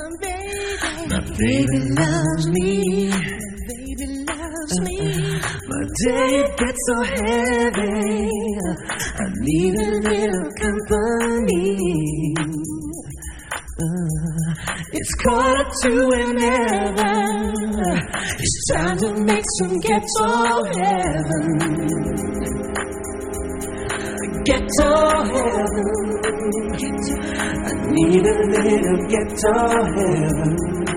My baby loves me. My day gets so heavy. I need a little company. It's 11:15. It's time to make some ghetto heaven. Ghetto heaven. I need a little ghetto heaven.